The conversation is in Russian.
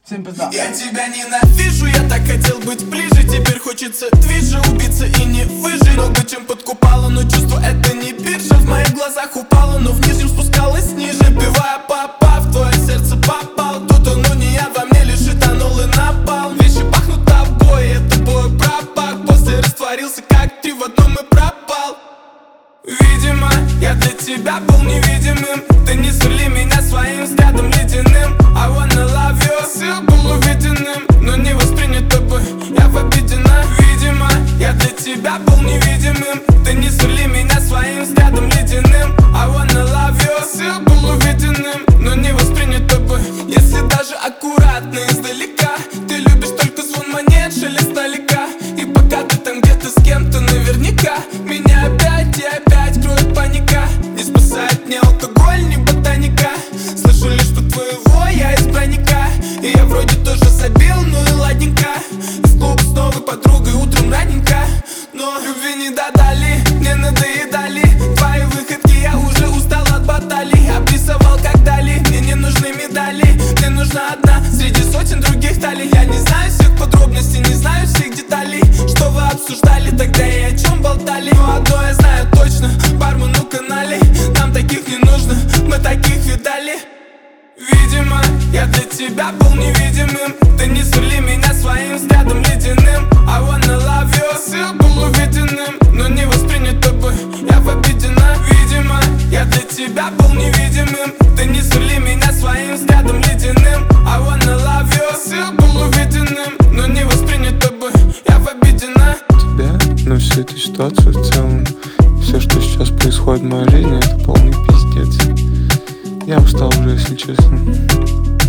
Всем пизда. Я тебя ненавижу, я так хотел быть ближе. Теперь хочется движа, убиться и не выжить. Много чем подкупало, но чувство это не биржа. В моих глазах упало, но в нижнем спускалось ниже. Пивая папа, в твое сердце попал. Тут оно не я, во мне лишь этанол и напал. Вещи пахнут тобой, это бой пропах. После растворился как три в одном и пропал. Видимо, я для тебя был невидимым. Ты не сверли меня своим взглядом ледяным. I wanna love you. Все был увиденным, но не воспринят тобой. Я обидена. Видимо, я для тебя был невидимым. Ты не сверли меня своим взглядом ледяным. I wanna love you. Все был увиденным, но не воспринят тобой. Если даже аккуратно издалека, ты любишь только звон монет, шелест налека. И пока ты там где-то с кем-то наверняка, меня опять и опять кроет паника. Не спасает ни алкоголь, ни ботаника. Слышу лишь про твоего я избранника. И я вроде тоже забил, ну и ладненько. В клуб с новой подругой утром раненько. Но любви не додали, мне надоедали твои выходки, я уже устал от баталий. Обрисовал как дали, мне не нужны медали. Мне нужна одна среди сотен других талий. Я не знаю всех подробностей, не знаю всех деталей. Что вы обсуждали тогда и о чем болтали? Но одно я знаю точно, бармену канале. Нам таких не нужно, мы таких видали. Видимо, я для тебя был невидимым. Ты не сверли меня своим взглядом ледяным. I wanna love you. Все был увиденным, но не воспринят тобой. Я обидена. Видимо, я для тебя был невидимым. Ты не сверли меня своим взглядом ледяным. I wanna love you. Все был увиденным, но не воспринят тобой. Я обидена. Тебя, но всю эту ситуацию в целом, все, что сейчас происходит в моей жизни, это полный пиздец. Я устал уже, если честно.